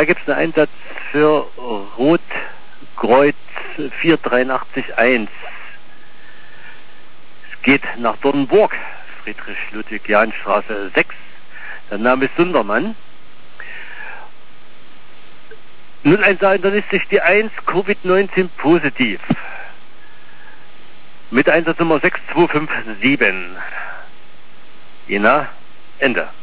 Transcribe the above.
Da gibt es einen Einsatz für Rotkreuz 4881. Es geht nach Dornburg, Friedrich-Ludwig-Jahn-Straße 6. Der Name ist Sundermann. 01 hinterlässt sich die 1, Covid-19 positiv. Mit Einsatznummer 6257. Jena, Ende.